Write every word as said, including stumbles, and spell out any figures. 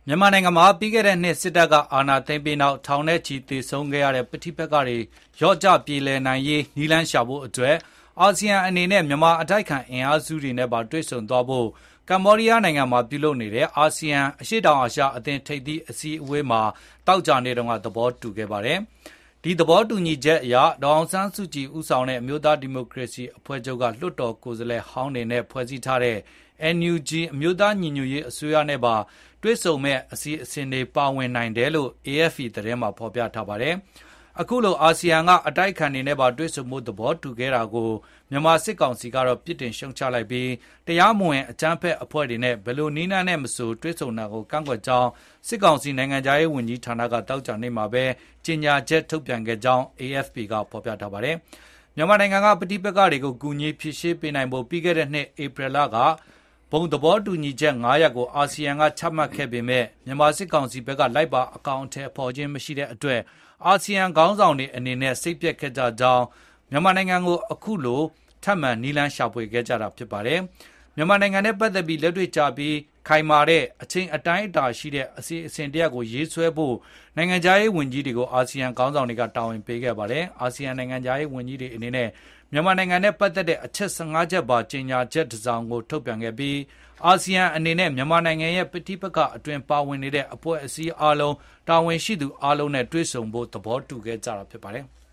မြန်မာနိုင်ငံမှာပြီးခဲ့တဲ့နှစ်စစ်တပ်ကအာဏာသိမ်းပြီးနောက်ထောင်နဲ့ချီသေဆုံးခဲ့ရတဲ့ပဋိပက္ခတွေရော့ကျပြေလည်နိုင်ရေးနည်းလမ်းရှာဖို့အတွက်အာဆီယံအနေနဲ့မြန်မာအတိုက်ခံအင်အားစုတွေနဲ့ပါတွေ့ဆုံသွားဖို့ကမ္ဘောဒီးယားနိုင်ငံမှာပြုလုပ်နေတဲ့အာဆီယံအရှေ့တောင်အာရှအသင်းထိပ်သီးအစည်းအဝေးမှာတောက်ကြနေတုန်းကသဘောတူခဲ့ပါတယ်။ဒီသဘောတူညီချက်အရဒေါအောင်ဆန်းစုကြည်ဦးဆောင်တဲ့အမျိုးသားဒီမိုကရေစီအဖွဲ့ချုပ်ကလွှတ်တော်ကိုယ်စားလှယ်ဟောင်းတွေနဲ့ဖွဲ့စည်းထားတဲ့ အန် ယူ ဂျီ အမျိုးသားညီညွတ်ရေးအစိုးရနဲ့ပါတွေ့ဆုံမဲ့အစီအစဉ်တွေပါဝင်နိုင်တယ်လို့ အေအက်ဖ်ပီ သတင်းမှာဖော်ပြထားပါတယ်။အခုလိုအာဆီယံကအတိုက်ခံတွေနဲ့ပါတွေ့ဆုံမှုသဘောတူခဲ့တာကိုမြန်မာစစ်ကောင်စီကတော့ပြစ်တင်ရှုံချလိုက်ပြီးတရားမဝင်အကြမ်းဖက်အဖွဲ့တွေနဲ့ဘယ်လိုနည်းနာနဲ့မဆိုတွေ့ဆုံတာကိုကန့်ကွက်ကြောင်းစစ်ကောင်စီနိုင်ငံသားရေးဝန်ကြီးဌာနကတောက်ကြနေမှာပဲကြေညာချက်ထုတ်ပြန်ခဲ့ကြောင်း အေအက်ဖ်ပီ ကဖော်ပြထားပါတယ်။မြန်မာနိုင်ငံကပဋိပက္ခတွေကိုကူညီဖြေရှင်းပေးနိုင်ဖို့ပြီးခဲ့တဲ့နှစ်ဧပြီလကဘုံသဘောတူညီချက်၅ရပ်ကိုအာဆီယံကချမှတ်ခဲ့ပေမဲ့မြန်မာစစ်ကောင်စီဘက်ကလိုက်ပါအကောင့်အထည်ဖော်ခြင်းမရှိတဲ့အတွက်အာဆီယံခေါင်းဆောင်တွေအနေနဲ့စိတ်ပျက်ခဲ့ကြကြောင်းမြန်မာနိုင်ငံကိုအခုလိုထပ်မံနီလန်းရှာဖွေခဲ့ကြတာဖြစ်ပါတယ်။မြန်မာနိုင်ငံနဲ့ပတ်သက်ပြီးလက်တွေ့ကြပြီးခိုင်မာတဲ့အချိန်အတိုင်းအတာရှိတဲ့အစီအစဉ်တရက်ကိုရေးဆွဲဖို့နိုင်ငံခြားရေးဝန်ကြီးတွေကိုအာဆီယံခေါင်းဆောင်တွေကတာဝန်ပေးခဲ့ပါတယ်။အာဆီယံနိုင်ငံခြားရေးဝန်ကြီးတွေအနေနဲ့မြန်မာနိုင်ငံနဲ့ပတ်သက်တဲ့အချက်၁၅ချက်ပါကြေညာချက်တစ်စောင်ကိုထုတ်ပြန်ခဲ့ပြီးအာဆီယံအနေနဲ့မြန်မာနိုင်ငံရဲ့ပဋိပက္ခအတွင်းပါဝင်နေတဲ့အဖွဲ့အစည်းအားလုံးတာဝန်ရှိသူအားလုံးနဲ့တွေ့ဆုံဖို့သဘောတူခဲ့ကြတာဖြစ်ပါတယ်။